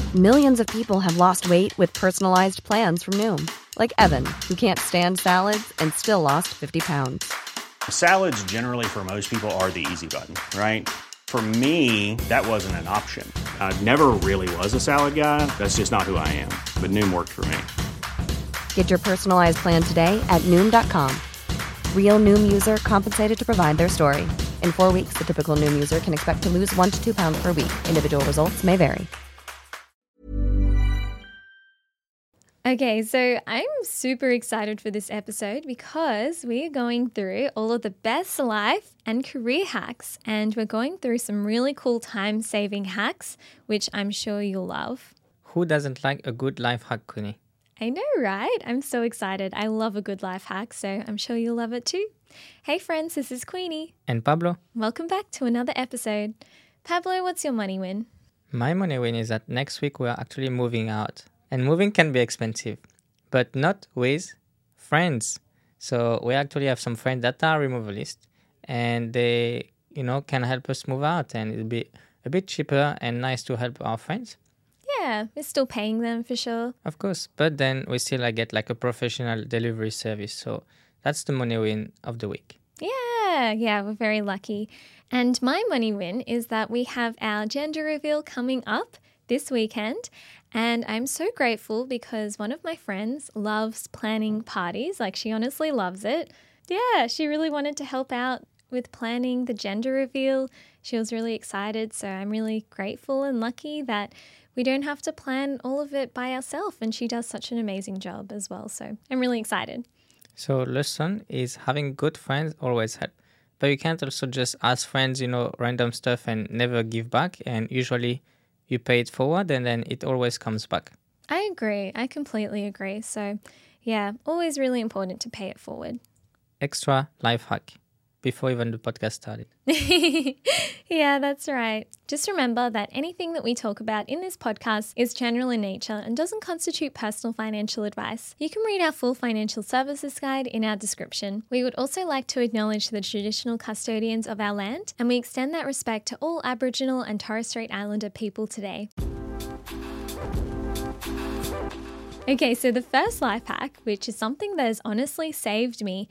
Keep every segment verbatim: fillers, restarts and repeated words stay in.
Millions of people have lost weight with personalized plans from Noom. Like Evan, who can't stand salads and still lost fifty pounds. Salads generally for most people are the easy button, right? For me, that wasn't an option. I never really was a salad guy. That's just not who I am. But Noom worked for me. Get your personalized plan today at Noom dot com. Real Noom user compensated to provide their story. In four weeks, the typical Noom user can expect to lose one to two pounds per week. Individual results may vary. Okay, so I'm super excited for this episode because we're going through all of the best life and career hacks, and we're going through some really cool time-saving hacks, which I'm sure you'll love. Who doesn't like a good life hack, Queenie? I know, right? I'm so excited. I love a good life hack, so I'm sure you'll love it too. Hey friends, this is Queenie. And Pablo. Welcome back to another episode. Pablo, what's your money win? My money win is that next week we're actually moving out. And moving can be expensive, but not with friends. So we actually have some friends that are removalists, and they, you know, can help us move out, and it'll be a bit cheaper and nice to help our friends. Yeah, we're still paying them for sure. Of course, but then we still like, get like a professional delivery service. So that's the money win of the week. Yeah, yeah, we're very lucky. And my money win is that we have our gender reveal coming up this weekend. And I'm so grateful because one of my friends loves planning parties. Like, she honestly loves it. Yeah, she really wanted to help out with planning the gender reveal. She was really excited. So I'm really grateful and lucky that we don't have to plan all of it by ourselves. And she does such an amazing job as well. So I'm really excited. So lesson is having good friends always help. But you can't also just ask friends, you know, random stuff and never give back. And usually you pay it forward and then it always comes back. I agree. I completely agree. So, yeah, always really important to pay it forward. Extra life hack before even the podcast started. Yeah, that's right. Just remember that anything that we talk about in this podcast is general in nature and doesn't constitute personal financial advice. You can read our full financial services guide in our description. We would also like to acknowledge the traditional custodians of our land, and we extend that respect to all Aboriginal and Torres Strait Islander people today. Okay, so the first life hack, which is something that has honestly saved me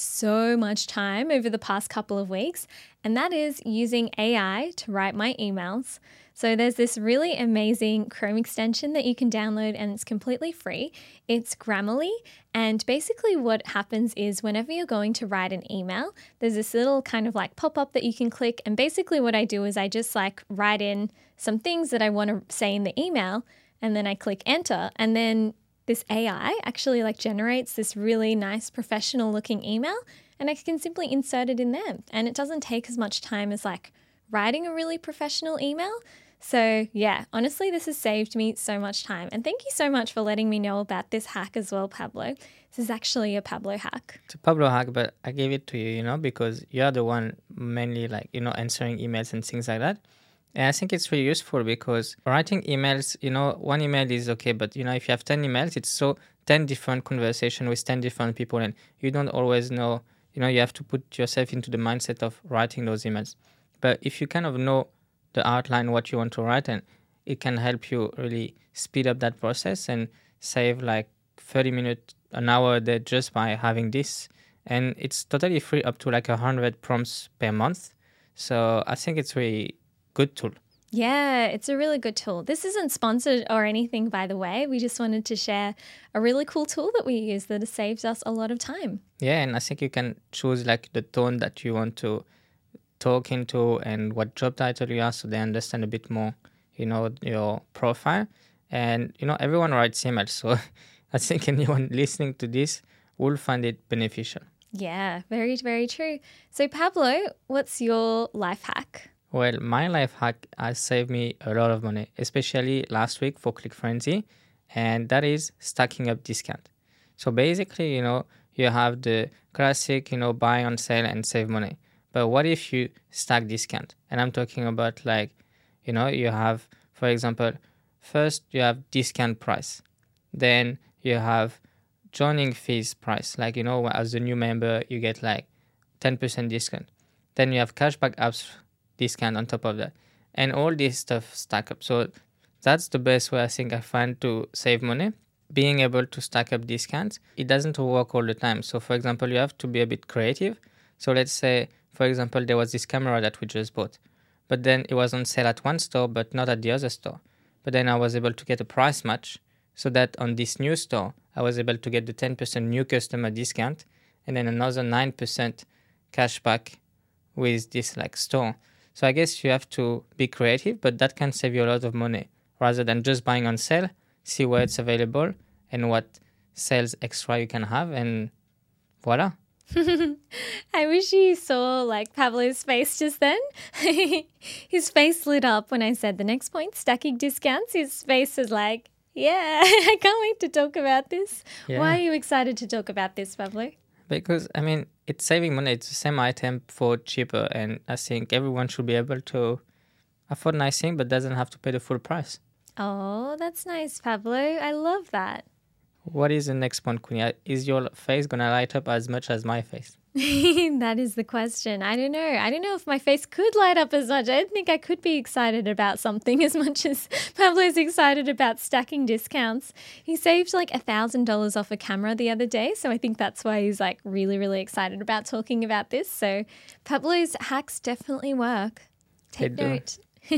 so much time over the past couple of weeks, and that is using A I to write my emails. So there's this really amazing Chrome extension that you can download, and it's completely free. It's Grammarly, and basically what happens is whenever you're going to write an email, there's this little kind of like pop-up that you can click, and basically what I do is I just like write in some things that I want to say in the email, and then I click enter, and then this A I actually like generates this really nice professional looking email, and I can simply insert it in there, and it doesn't take as much time as like writing a really professional email. So yeah, honestly, this has saved me so much time, and thank you so much for letting me know about this hack as well, Pablo. This is actually a Pablo hack. It's a Pablo hack, but I gave it to you, you know, because you're the one mainly like, you know, answering emails and things like that. And I think it's really useful because writing emails, you know, one email is okay, but, you know, if you have ten emails, it's so ten different conversations with ten different people, and you don't always know, you know, you have to put yourself into the mindset of writing those emails. But if you kind of know the outline, what you want to write, and it can help you really speed up that process and save like thirty minutes, an hour a day just by having this. And it's totally free up to like one hundred prompts per month. So I think it's really good tool. Yeah, it's a really good tool. This isn't sponsored or anything, by the way. We just wanted to share a really cool tool that we use that saves us a lot of time. Yeah, and I think you can choose like the tone that you want to talk into and what job title you are, so they understand a bit more, you know, your profile. And, you know, everyone writes emails, so I think anyone listening to this will find it beneficial. Yeah, very, very true. So Pablo, what's your life hack? Well, my life hack has saved me a lot of money, especially last week for ClickFrenzy, and that is stacking up discount. So basically, you know, you have the classic, you know, buy on sale and save money. But what if you stack discount? And I'm talking about like, you know, you have, for example, first you have discount price. Then you have joining fees price. Like, you know, as a new member, you get like ten percent discount. Then you have cashback apps discount on top of that. And all this stuff stack up. So That's the best way I think I find to save money. Being able to stack up discounts, it doesn't work all the time. So for example, you have to be a bit creative. So let's say, for example, there was this camera that we just bought, but then it was on sale at one store, but not at the other store. But then I was able to get a price match so that on this new store, I was able to get the ten percent new customer discount and then another nine percent cashback with this like store. So I guess you have to be creative, but that can save you a lot of money rather than just buying on sale. See where it's available and what sales extra you can have, and voila. I wish you saw like Pablo's face just then. His face lit up when I said the next point, stacking discounts. His face was like, yeah, I can't wait to talk about this. Yeah. Why are you excited to talk about this, Pablo? Because, I mean, it's saving money. It's the same item for cheaper, and I think everyone should be able to afford nice thing but doesn't have to pay the full price. Oh, that's nice, Pablo. I love that. What is the next point, Queenie? Is your face going to light up as much as my face? That is the question. I don't know. I don't know if my face could light up as much. I don't think I could be excited about something as much as Pablo's excited about stacking discounts. He saved like a thousand dollars off a camera the other day, so I think that's why he's like really, really excited about talking about this. So Pablo's hacks definitely work. Take They do. note.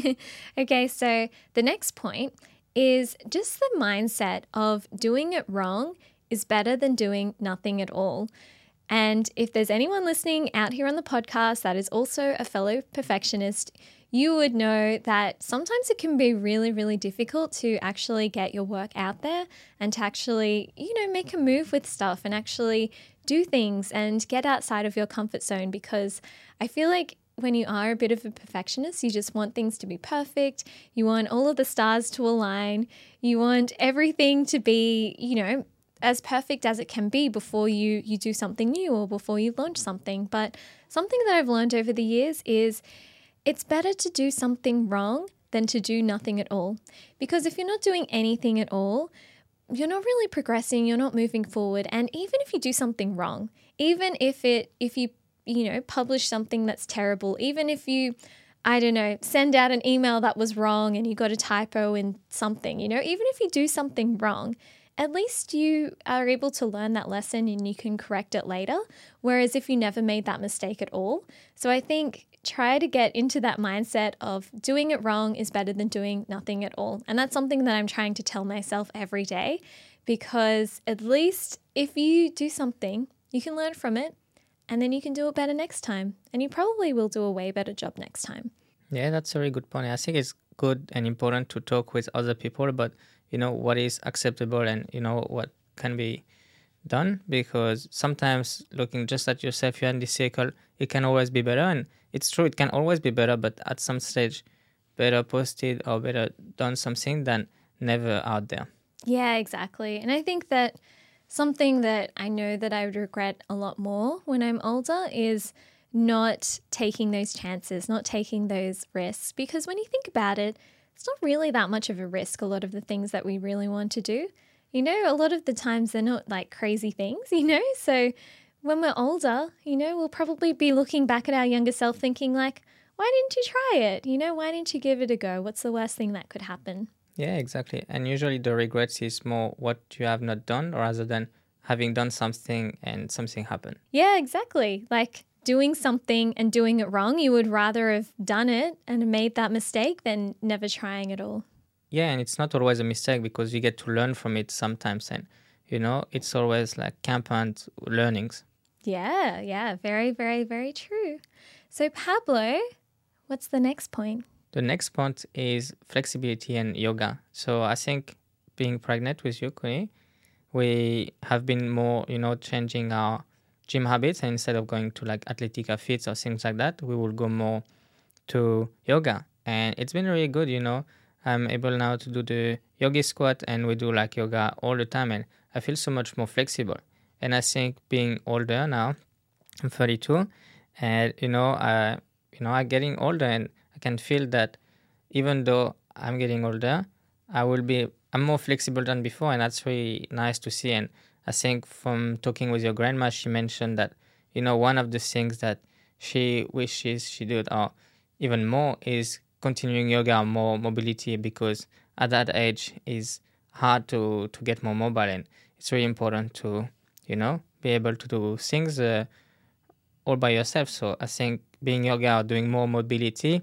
Okay, so the next point is just the mindset of doing it wrong is better than doing nothing at all. And if there's anyone listening out here on the podcast that is also a fellow perfectionist, you would know that sometimes it can be really, really difficult to actually get your work out there and to actually, you know, make a move with stuff and actually do things and get outside of your comfort zone, because I feel like when you are a bit of a perfectionist, you just want things to be perfect. You want all of the stars to align. You want everything to be, you know, as perfect as it can be before you, you do something new or before you launch something. But something that I've learned over the years is it's better to do something wrong than to do nothing at all. Because if you're not doing anything at all, you're not really progressing, you're not moving forward. And even if you do something wrong, even if it, if you you know, publish something that's terrible, even if you, I don't know, send out an email that was wrong and you got a typo in something, you know, even if you do something wrong, at least you are able to learn that lesson and you can correct it later. Whereas if you never made that mistake at all. So I think try to get into that mindset of doing it wrong is better than doing nothing at all. And that's something that I'm trying to tell myself every day, because at least if you do something, you can learn from it. And then you can do it better next time. And you probably will do a way better job next time. Yeah, that's a very good point. I think it's good and important to talk with other people about, you know, what is acceptable and, you know, what can be done. Because sometimes looking just at yourself, you're in this circle, it can always be better. And it's true, it can always be better. But at some stage, better posted or better done something than never out there. Yeah, exactly. And I think that something that I know that I would regret a lot more when I'm older is not taking those chances, not taking those risks. Because when you think about it, it's not really that much of a risk, a lot of the things that we really want to do. You know, a lot of the times they're not like crazy things, you know. So when we're older, you know, we'll probably be looking back at our younger self thinking like, why didn't you try it? You know, why didn't you give it a go? What's the worst thing that could happen? Yeah, exactly. And usually the regrets is more what you have not done rather than having done something and something happened. Yeah, exactly. Like doing something and doing it wrong, you would rather have done it and made that mistake than never trying at all. Yeah, and it's not always a mistake because you get to learn from it sometimes. And, you know, it's always like compound learnings. Yeah, yeah. Very, very, very true. So Pablo, what's the next point? The next point is flexibility and yoga. So I think being pregnant with you, Queenie, we have been more, you know, changing our gym habits. And instead of going to like Athletica Fits or things like that, we will go more to yoga. And it's been really good, you know. I'm able now to do the yogi squat and we do like yoga all the time. And I feel so much more flexible. And I think being older now, I'm thirty-two, and, you know, uh, you know, I'm getting older and I can feel that even though I'm getting older, I will be, I'm more flexible than before, and that's really nice to see. And I think from talking with your grandma, she mentioned that, you know, one of the things that she wishes she did, or even more, is continuing yoga, more mobility, because at that age is hard to, to get more mobile, and it's really important to, you know, be able to do things uh, all by yourself. So I think being yoga or doing more mobility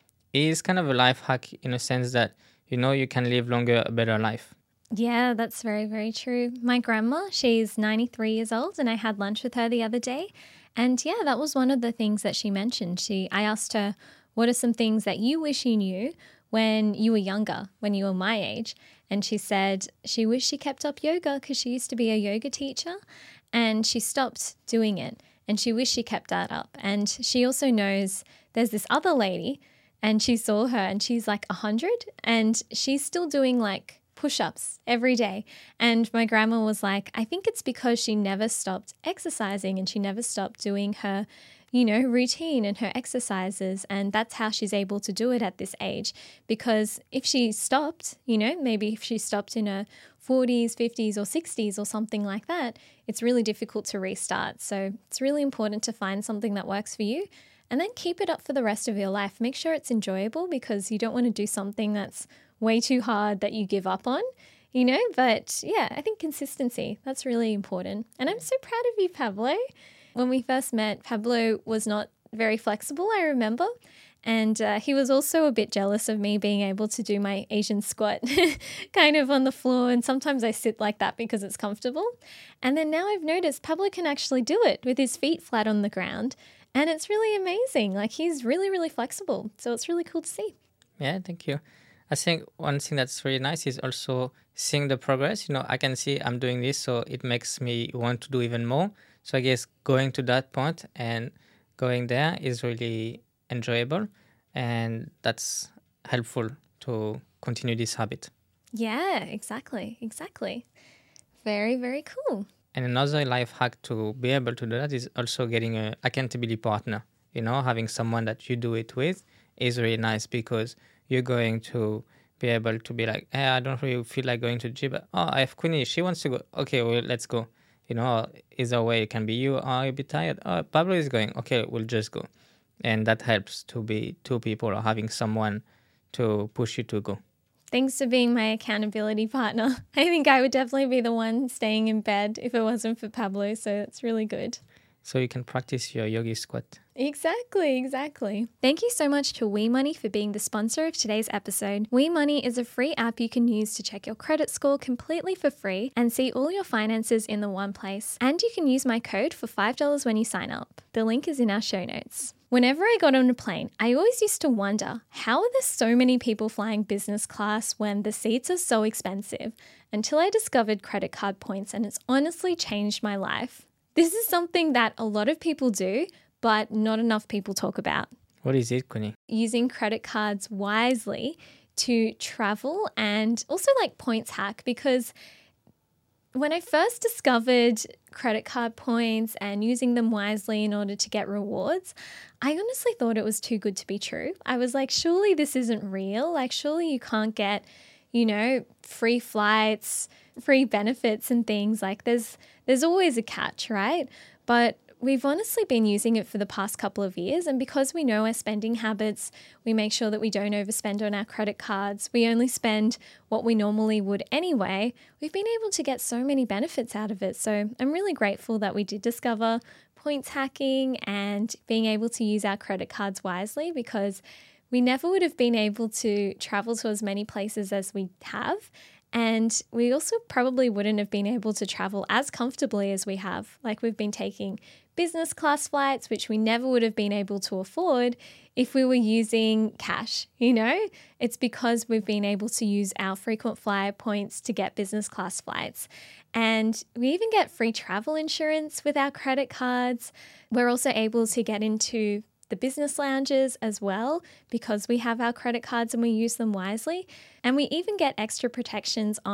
is kind of a life hack in a sense that, you know, you can live longer, a better life. Yeah, that's very, very true. My grandma, she's ninety-three years old, and I had lunch with her the other day. And yeah, that was one of the things that she mentioned. She, I asked her, what are some things that you wish you knew when you were younger, when you were my age? And she said she wished she kept up yoga because she used to be a yoga teacher and she stopped doing it. And she wished she kept that up. And she also knows there's this other lady, and she saw her and she's like one hundred and she's still doing like push-ups every day. And my grandma was like, I think it's because she never stopped exercising and she never stopped doing her, you know, routine and her exercises. And that's how she's able to do it at this age. Because if she stopped, you know, maybe if she stopped in her forties, fifties or sixties or something like that, it's really difficult to restart. So it's really important to find something that works for you and then keep it up for the rest of your life. Make sure it's enjoyable, because you don't want to do something that's way too hard that you give up on, you know. But yeah, I think consistency, that's really important. And I'm so proud of you, Pablo. When we first met, Pablo was not very flexible, I remember. And uh, he was also a bit jealous of me being able to do my Asian squat kind of on the floor. And sometimes I sit like that because it's comfortable. And then now I've noticed Pablo can actually do it with his feet flat on the ground. And it's really amazing. Like, he's really, really flexible. So it's really cool to see. Yeah, thank you. I think one thing that's really nice is also seeing the progress. You know, I can see I'm doing this, so it makes me want to do even more. So I guess going to that point and going there is really enjoyable, and that's helpful to continue this habit. Yeah, exactly. Exactly. Very, very cool. And another life hack to be able to do that is also getting an accountability partner. You know, having someone that you do it with is really nice, because you're going to be able to be like, hey, I don't really feel like going to the gym, but oh, I have Queenie, she wants to go. Okay, well, let's go. You know, either way, it can be you, oh, you'll be tired. Oh, Pablo is going. Okay, we'll just go. And that helps to be two people or having someone to push you to go. Thanks for being my accountability partner. I think I would definitely be the one staying in bed if it wasn't for Pablo, so it's really good. So you can practice your yogi squat. Exactly, exactly. Thank you so much to WeMoney for being the sponsor of today's episode. WeMoney is a free app you can use to check your credit score completely for free and see all your finances in the one place. And you can use my code for five dollars when you sign up. The link is in our show notes. Whenever I got on a plane, I always used to wonder, how are there so many people flying business class when the seats are so expensive? Until I discovered credit card points, and it's honestly changed my life. This is something that a lot of people do, but not enough people talk about. What is it, Queenie? Using credit cards wisely to travel, and also like points hack, because when I first discovered credit card points and using them wisely in order to get rewards, I honestly thought it was too good to be true. I was like, surely this isn't real. Like, surely you can't get, you know, free flights, free benefits and things. Like, there's there's always a catch, right? But we've honestly been using it for the past couple of years, and because we know our spending habits, we make sure that we don't overspend on our credit cards. We only spend what we normally would anyway. We've been able to get so many benefits out of it. So I'm really grateful that we did discover points hacking and being able to use our credit cards wisely, because we never would have been able to travel to as many places as we have. And we also probably wouldn't have been able to travel as comfortably as we have. Like, we've been taking business class flights, which we never would have been able to afford if we were using cash, you know? It's because we've been able to use our frequent flyer points to get business class flights. And we even get free travel insurance with our credit cards. We're also able to get into the business lounges as well, because we have our credit cards and we use them wisely. And we even get extra protections on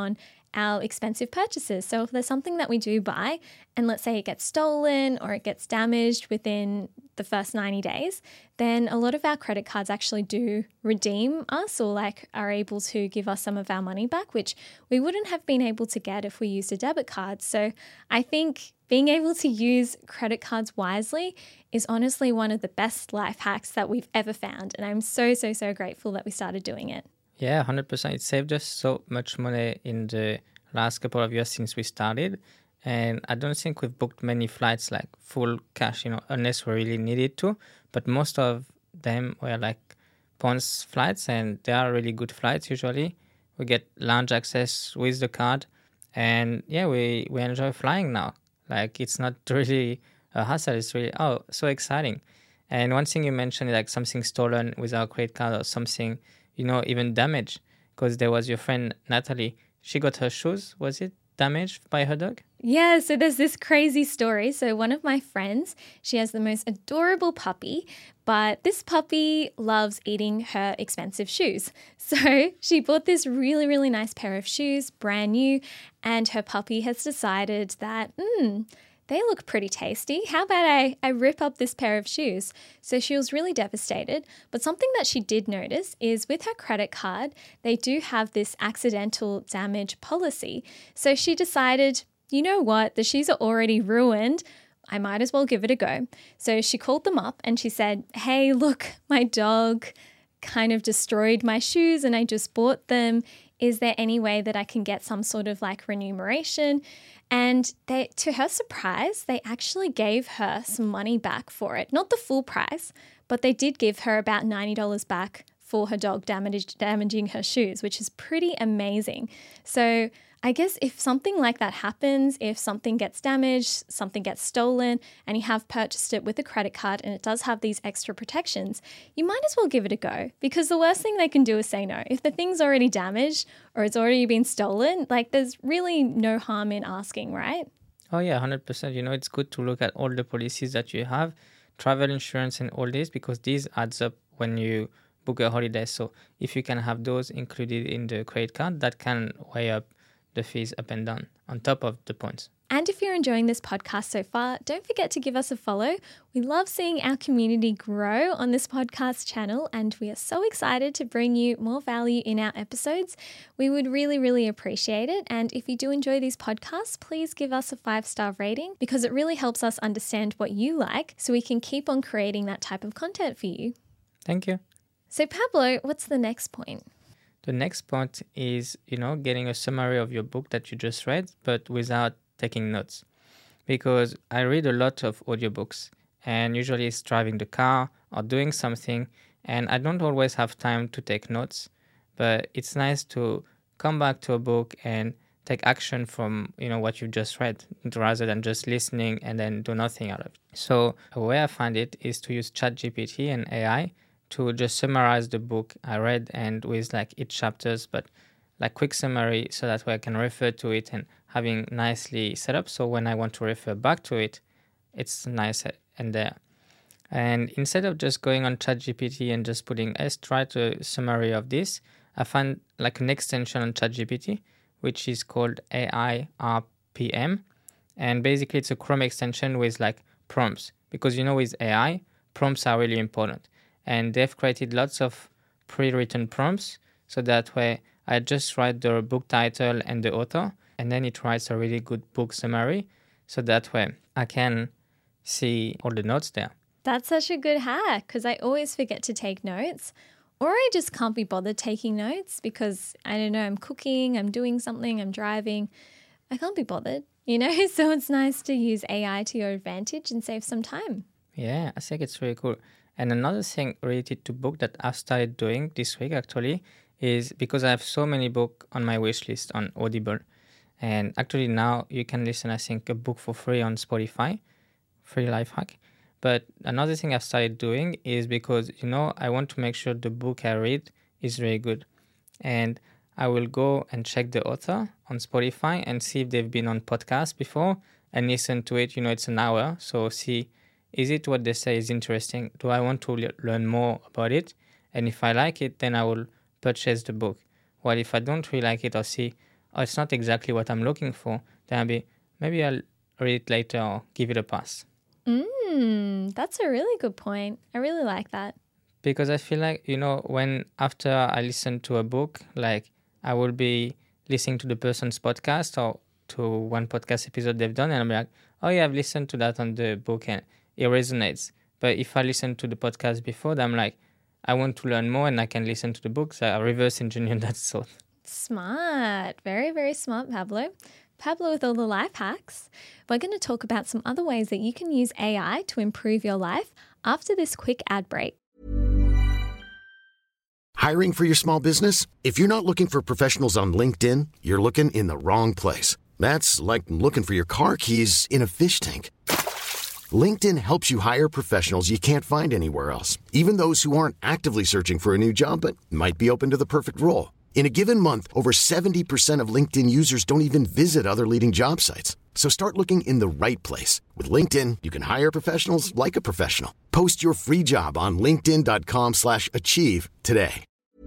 our expensive purchases. So if there's something that we do buy and let's say it gets stolen or it gets damaged within the first ninety days, then a lot of our credit cards actually do redeem us or like are able to give us some of our money back, which we wouldn't have been able to get if we used a debit card. So I think being able to use credit cards wisely is honestly one of the best life hacks that we've ever found. And I'm so, so, so grateful that we started doing it. Yeah, one hundred percent. It saved us so much money in the last couple of years since we started. And I don't think we've booked many flights like full cash, you know, unless we really needed to. But most of them were like points flights, and they are really good flights usually. We get lounge access with the card. And yeah, we, we enjoy flying now. Like, it's not really a hassle. It's really, oh, so exciting. And one thing you mentioned, like something stolen with our credit card or something, you know, even damaged. Because there was your friend, Natalie. She got her shoes, was it damaged by her dog? Yeah, so there's this crazy story. So one of my friends, she has the most adorable puppy, but this puppy loves eating her expensive shoes. So she bought this really, really nice pair of shoes, brand new, and her puppy has decided that, hmm, they look pretty tasty. How about I, I rip up this pair of shoes? So she was really devastated. But something that she did notice is with her credit card, they do have this accidental damage policy. So she decided, you know what, the shoes are already ruined. I might as well give it a go. So she called them up and she said, hey, look, my dog kind of destroyed my shoes and I just bought them. Is there any way that I can get some sort of like remuneration? And they, to her surprise, they actually gave her some money back for it. Not the full price, but they did give her about ninety dollars back for her dog damage, damaging her shoes, which is pretty amazing. So I guess if something like that happens, if something gets damaged, something gets stolen, and you have purchased it with a credit card and it does have these extra protections, you might as well give it a go, because the worst thing they can do is say no. If the thing's already damaged or it's already been stolen, like there's really no harm in asking, right? Oh yeah, one hundred percent. You know, it's good to look at all the policies that you have, travel insurance and all this, because these adds up when you book a holiday. So if you can have those included in the credit card, that can weigh up the fees up and down on top of the points. And if you're enjoying this podcast so far, don't forget to give us a follow. We love seeing our community grow on this podcast channel, and we are so excited to bring you more value in our episodes. We would really, really appreciate it. And if you do enjoy these podcasts, please give us a five-star rating, because it really helps us understand what you like so we can keep on creating that type of content for you. Thank you. So Pablo, what's the next point? The next point is, you know, getting a summary of your book that you just read, but without taking notes. Because I read a lot of audiobooks, and usually it's driving the car or doing something, and I don't always have time to take notes. But it's nice to come back to a book and take action from, you know, what you've just read, rather than just listening and then do nothing out of it. So a way I find it is to use ChatGPT and A I to just summarize the book I read, and with like each chapters, but like quick summary, so that way I can refer to it and having nicely set up. So when I want to refer back to it, it's nice and there. And instead of just going on ChatGPT and just putting, let's write a summary of this, I found like an extension on ChatGPT, which is called A I R P M. And basically it's a Chrome extension with like prompts, because you know with A I, prompts are really important. And they've created lots of pre-written prompts, so that way I just write the book title and the author, and then it writes a really good book summary, so that way I can see all the notes there. That's such a good hack, because I always forget to take notes, or I just can't be bothered taking notes because, I don't know, I'm cooking, I'm doing something, I'm driving. I can't be bothered, you know? So it's nice to use A I to your advantage and save some time. Yeah, I think it's really cool. And another thing related to book that I've started doing this week actually is, because I have so many books on my wish list on Audible. And actually now you can listen, I think, a book for free on Spotify, free life hack. But another thing I've started doing is, because, you know, I want to make sure the book I read is really good. And I will go and check the author on Spotify and see if they've been on podcasts before and listen to it. You know, it's an hour. So see, is it what they say is interesting? Do I want to le- learn more about it? And if I like it, then I will purchase the book. Well, if I don't really like it or see, oh, it's not exactly what I'm looking for, then I'll be, maybe I'll read it later or give it a pass. Mm, that's a really good point. I really like that. Because I feel like, you know, when after I listen to a book, like I will be listening to the person's podcast or to one podcast episode they've done, and I'm like, oh yeah, I've listened to that on the book and it resonates. But if I listen to the podcast before, then I'm like, I want to learn more and I can listen to the book. So I reverse engineer that sort. Smart. Very, very smart, Pablo. Pablo with all the life hacks. We're going to talk about some other ways that you can use A I to improve your life after this quick ad break. Hiring for your small business? If you're not looking for professionals on LinkedIn, you're looking in the wrong place. That's like looking for your car keys in a fish tank. LinkedIn helps you hire professionals you can't find anywhere else, even those who aren't actively searching for a new job but might be open to the perfect role. In a given month, over seventy percent of LinkedIn users don't even visit other leading job sites. So start looking in the right place. With LinkedIn, you can hire professionals like a professional. Post your free job on linkedin.com slash achieve today.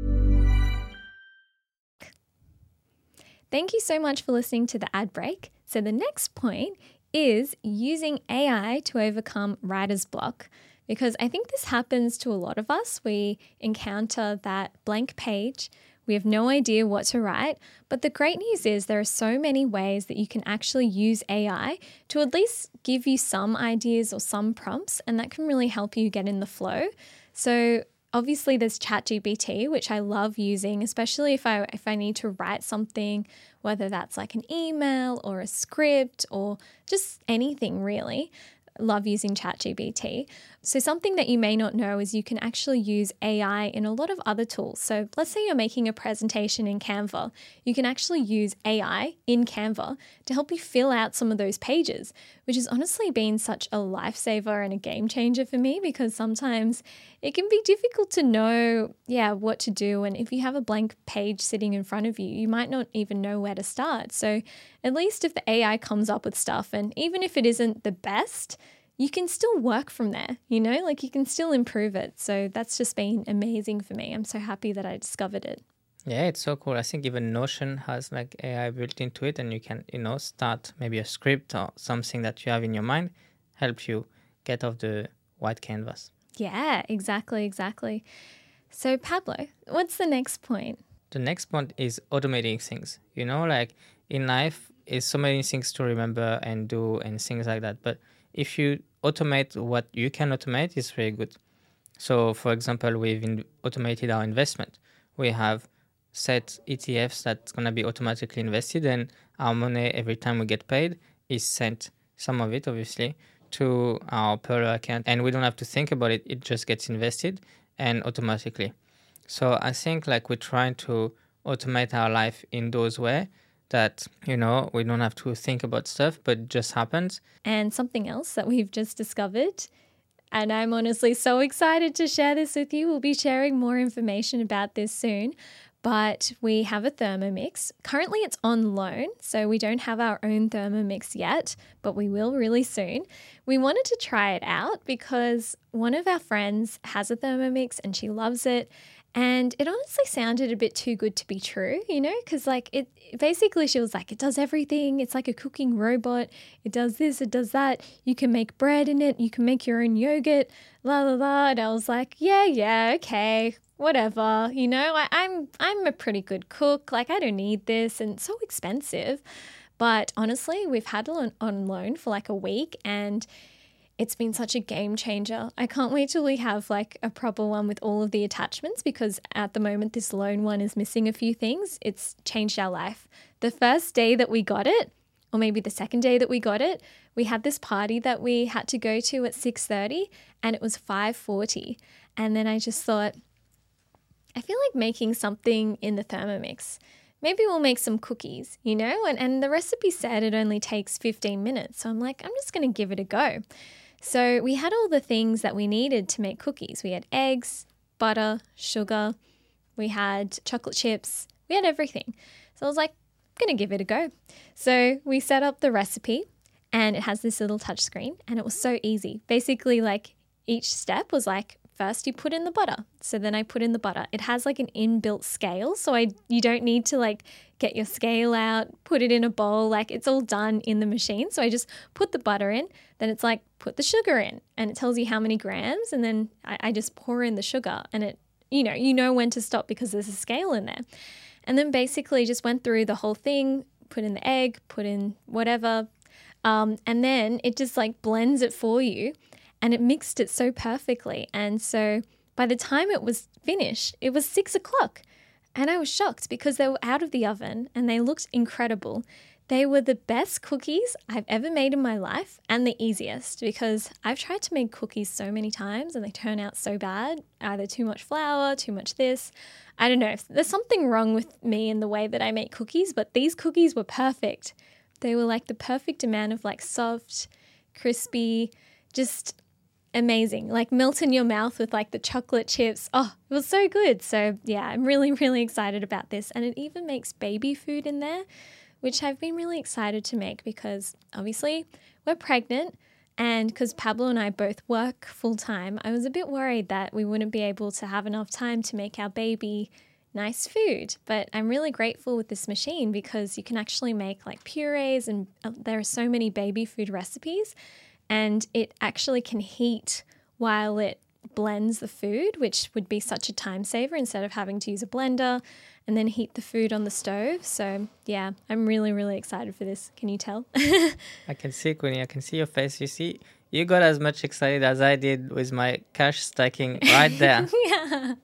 Thank you so much for listening to the ad break. So the next point is using A I to overcome writer's block, because I think this happens to a lot of us. We encounter that blank page. We have no idea what to write, but the great news is there are so many ways that you can actually use A I to at least give you some ideas or some prompts, and that can really help you get in the flow. So obviously there's ChatGPT, which I love using, especially if I if I need to write something, whether that's like an email or a script or just anything really. Love using ChatGPT. So something that you may not know is you can actually use A I in a lot of other tools. So let's say you're making a presentation in Canva. You can actually use A I in Canva to help you fill out some of those pages, which has honestly been such a lifesaver and a game changer for me, because sometimes it can be difficult to know, yeah, what to do. And if you have a blank page sitting in front of you, you might not even know where to start. So at least if the A I comes up with stuff, and even if it isn't the best, you can still work from there, you know, like you can still improve it. So that's just been amazing for me. I'm so happy that I discovered it. Yeah, it's so cool. I think even Notion has like A I built into it, and you can, you know, start maybe a script or something that you have in your mind, help you get off the white canvas. Yeah, exactly, exactly. So Pablo, what's the next point? The next point is automating things. You know, like in life, is so many things to remember and do and things like that. But if you automate what you can automate, it's very good. So, for example, we've in- automated our investment. We have set E T Fs that's going to be automatically invested, and our money, every time we get paid, is sent, some of it, obviously, to our Pearler account. And we don't have to think about it. It just gets invested and automatically. So I think like we're trying to automate our life in those ways that, you know, we don't have to think about stuff, but it just happens. And something else that we've just discovered, and I'm honestly so excited to share this with you. We'll be sharing more information about this soon. But we have a Thermomix. Currently it's on loan, so we don't have our own Thermomix yet, but we will really soon. We wanted to try it out because one of our friends has a Thermomix and she loves it. And it honestly sounded a bit too good to be true, you know, because like it basically she was like, it does everything. It's like a cooking robot. It does this, it does that. You can make bread in it. You can make your own yogurt, la, la, la. And I was like, yeah, yeah, okay, whatever. You know, I, I'm I'm a pretty good cook. Like I don't need this, and it's so expensive. But honestly, we've had it on, on loan for like a week, and it's been such a game changer. I can't wait till we have like a proper one with all of the attachments, because at the moment this loan one is missing a few things. It's changed our life. The first day that we got it, or maybe the second day that we got it, we had this party that we had to go to at six thirty and it was five forty. And then I just thought, I feel like making something in the Thermomix. Maybe we'll make some cookies, you know? And, and the recipe said it only takes fifteen minutes. So I'm like, I'm just going to give it a go. So we had all the things that we needed to make cookies. We had eggs, butter, sugar, we had chocolate chips, we had everything. So I was like, I'm going to give it a go. So we set up the recipe, and it has this little touch screen, and it was so easy. Basically, like each step was like, first you put in the butter. So then I put in the butter. It has like an inbuilt scale. So I you don't need to like get your scale out, put it in a bowl. Like it's all done in the machine. So I just put the butter in. Then it's like put the sugar in and it tells you how many grams. And then I, I just pour in the sugar and it, you know, you know when to stop because there's a scale in there. And then basically just went through the whole thing, put in the egg, put in whatever. Um, and then it just like blends it for you. And it mixed it so perfectly. And so by the time it was finished, it was six o'clock. And I was shocked because they were out of the oven and they looked incredible. They were the best cookies I've ever made in my life and the easiest because I've tried to make cookies so many times and they turn out so bad. Either too much flour, too much this. I don't know. There's something wrong with me in the way that I make cookies, but these cookies were perfect. They were like the perfect amount of like soft, crispy, just amazing, like melt in your mouth with like the chocolate chips. Oh, it was so good. So yeah, I'm really, really excited about this. And it even makes baby food in there, which I've been really excited to make because obviously we're pregnant and because Pablo and I both work full time, I was a bit worried that we wouldn't be able to have enough time to make our baby nice food. But I'm really grateful with this machine because you can actually make like purees and uh, there are so many baby food recipes. And it actually can heat while it blends the food, which would be such a time saver instead of having to use a blender and then heat the food on the stove. So yeah, I'm really, really excited for this. Can you tell? I can see, Queenie. I can see your face. You see, you got as much excited as I did with my cash stacking right there. Yeah,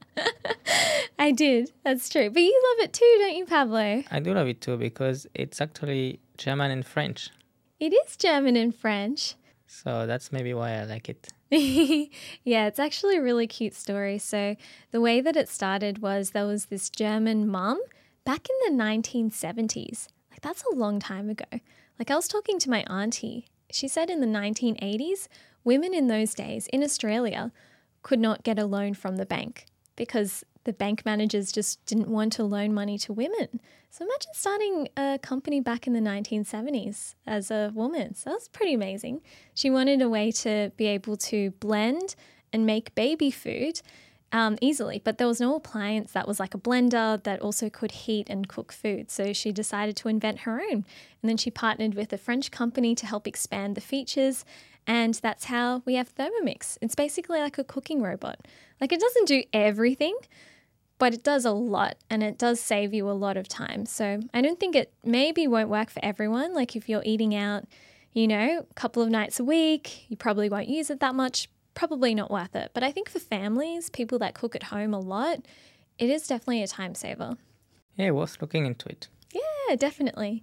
I did. That's true. But you love it too, don't you, Pablo? I do love it too because it's actually German and French. It is German and French. So that's maybe why I like it. Yeah, it's actually a really cute story. So the way that it started was there was this German mum back in the nineteen seventies. Like that's a long time ago. Like I was talking to my auntie. She said in the nineteen eighties, women in those days in Australia could not get a loan from the bank because the bank managers just didn't want to loan money to women. So imagine starting a company back in the nineteen seventies as a woman. So that's pretty amazing. She wanted a way to be able to blend and make baby food um, easily, but there was no appliance that was like a blender that also could heat and cook food. So she decided to invent her own. And then she partnered with a French company to help expand the features. And that's how we have Thermomix. It's basically like a cooking robot. Like it doesn't do everything, but it does a lot and it does save you a lot of time. So I don't think it maybe won't work for everyone. Like if you're eating out, you know, a couple of nights a week, you probably won't use it that much, probably not worth it. But I think for families, people that cook at home a lot, it is definitely a time saver. Yeah, worth looking into it. Yeah, definitely.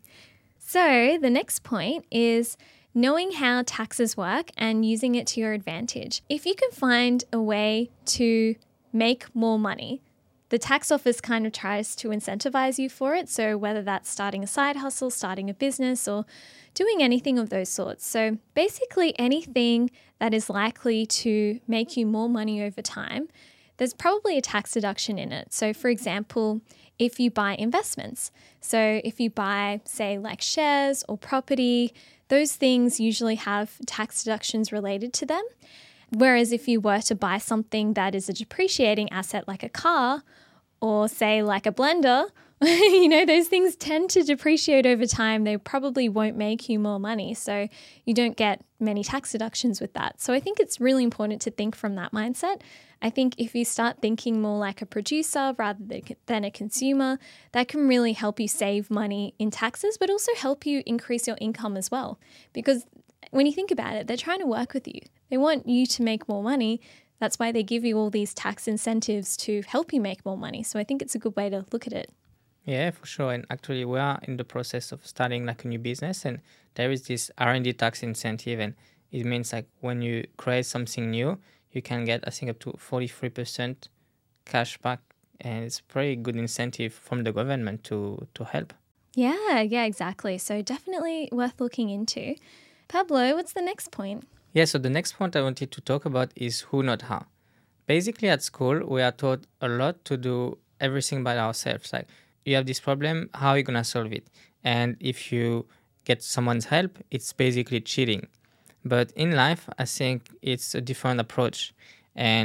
So the next point is knowing how taxes work and using it to your advantage. If you can find a way to make more money, the tax office kind of tries to incentivize you for it. So whether that's starting a side hustle, starting a business, or doing anything of those sorts. So basically anything that is likely to make you more money over time, there's probably a tax deduction in it. So for example, if you buy investments, so if you buy, say, like shares or property, those things usually have tax deductions related to them. Whereas if you were to buy something that is a depreciating asset like a car or say like a blender, you know, those things tend to depreciate over time. They probably won't make you more money. So you don't get many tax deductions with that. So I think it's really important to think from that mindset. I think if you start thinking more like a producer rather than a consumer, that can really help you save money in taxes, but also help you increase your income as well. Because when you think about it, they're trying to work with you. They want you to make more money. That's why they give you all these tax incentives to help you make more money. So I think it's a good way to look at it. Yeah, for sure. And actually, we are in the process of starting like a new business, and there is this R and D tax incentive, and it means like when you create something new, you can get, I think, up to forty-three percent cash back, and it's a pretty good incentive from the government to, to help. Yeah, yeah, exactly. So definitely worth looking into. Pablo, what's the next point? Yeah, so the next point I wanted to talk about is who, not how. Basically, at school, we are taught a lot to do everything by ourselves. Like, you have this problem, how are you going to solve it? And if you get someone's help, it's basically cheating. But in life, I think it's a different approach. And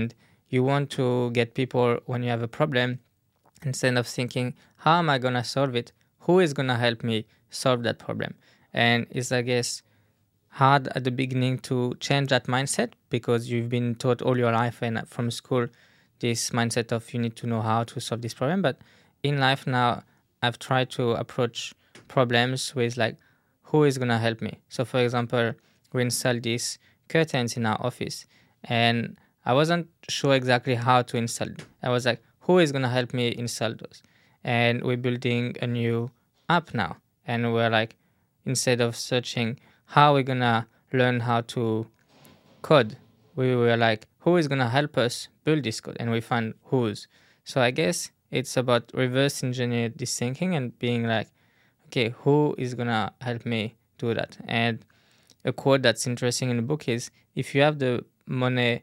you want to get people when you have a problem, instead of thinking, how am I going to solve it? Who is going to help me solve that problem? And it's, I guess, hard at the beginning to change that mindset because you've been taught all your life and from school this mindset of you need to know how to solve this problem. But in life now, I've tried to approach problems with like, who is going to help me? So for example, we installed these curtains in our office and I wasn't sure exactly how to install them. I was like, who is going to help me install those? And we're building a new app now. And we're like, instead of searching how we're going to learn how to code, we were like, who is going to help us build this code? And we found who's. So I guess it's about reverse engineer this thinking and being like, okay, who is going to help me do that? And a quote that's interesting in the book is, if you have the money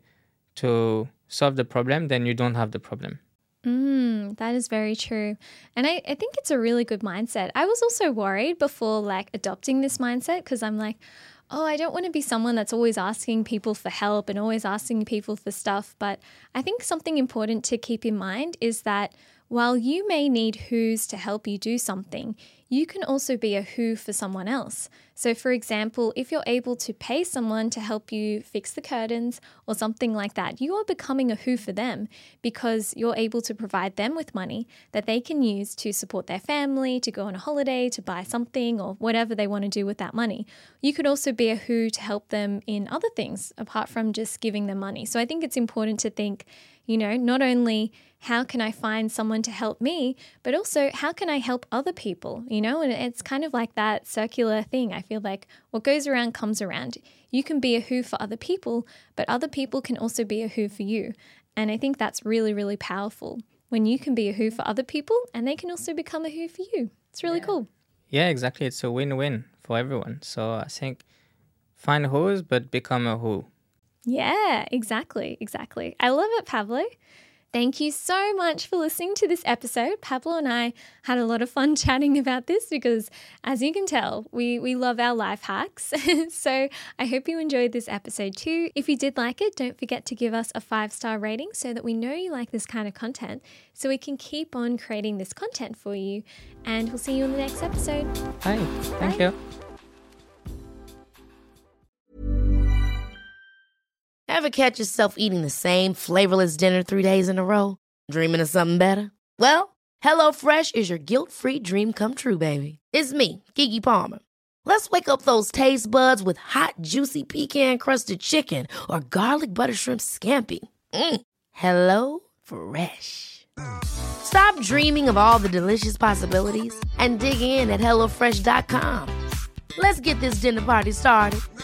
to solve the problem, then you don't have the problem. Mm, that is very true. And I, I think it's a really good mindset. I was also worried before like adopting this mindset because I'm like, oh, I don't want to be someone that's always asking people for help and always asking people for stuff. But I think something important to keep in mind is that while you may need who's to help you do something, you can also be a who for someone else. So for example, if you're able to pay someone to help you fix the curtains or something like that, you are becoming a who for them because you're able to provide them with money that they can use to support their family, to go on a holiday, to buy something or whatever they want to do with that money. You could also be a who to help them in other things apart from just giving them money. So I think it's important to think, you know, not only how can I find someone to help me, but also how can I help other people, you know? And it's kind of like that circular thing. I feel like what goes around comes around. You can be a who for other people, but other people can also be a who for you. And I think that's really, really powerful when you can be a who for other people and they can also become a who for you. It's really yeah. cool. Yeah, exactly. It's a win-win for everyone. So I think find who's, but become a who. Yeah, exactly, exactly. I love it, Pablo. Thank you so much for listening to this episode. Pablo and I had a lot of fun chatting about this because, as you can tell, we, we love our life hacks. So I hope you enjoyed this episode too. If you did like it, don't forget to give us a five-star rating so that we know you like this kind of content so we can keep on creating this content for you. And we'll see you in the next episode. Hi, thank Bye. you. Ever catch yourself eating the same flavorless dinner three days in a row? Dreaming of something better? Well, HelloFresh is your guilt-free dream come true, baby. It's me, Keke Palmer. Let's wake up those taste buds with hot, juicy pecan-crusted chicken or garlic butter shrimp scampi. Mm. Hello Fresh. Stop dreaming of all the delicious possibilities and dig in at hello fresh dot com. Let's get this dinner party started.